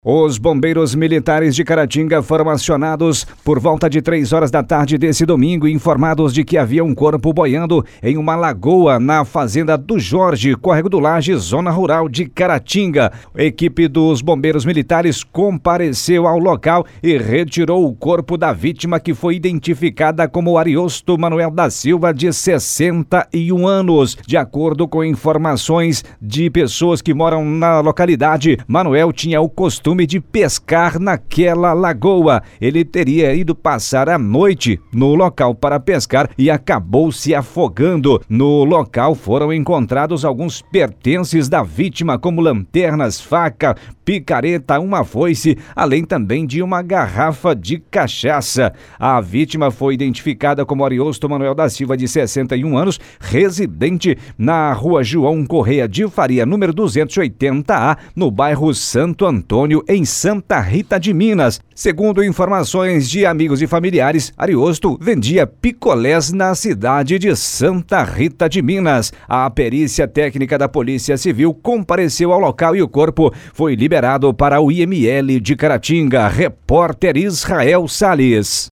Os bombeiros militares de Caratinga foram acionados por volta de 3 horas da tarde desse domingo, informados de que havia um corpo boiando em uma lagoa na fazenda do Jorge, Córrego do Laje, zona rural de Caratinga. A equipe dos bombeiros militares compareceu ao local e retirou o corpo da vítima, que foi identificada como Ariosto Manuel da Silva, de 61 anos. De acordo com informações de pessoas que moram na localidade, Manuel tinha o costume de pescar naquela lagoa. Ele teria ido passar a noite no local para pescar e acabou se afogando. No local foram encontrados alguns pertences da vítima, como lanternas, faca, picareta, uma foice, além também de uma garrafa de cachaça. A vítima foi identificada como Ariosto Manuel da Silva, de 61 anos, residente na rua João Correia de Faria, número 280A, no bairro Santo Antônio, em Santa Rita de Minas. Segundo informações de amigos e familiares, Ariosto vendia picolés na cidade de Santa Rita de Minas. A perícia técnica da Polícia Civil compareceu ao local e o corpo foi liberado para o IML de Caratinga. Repórter Israel Salles.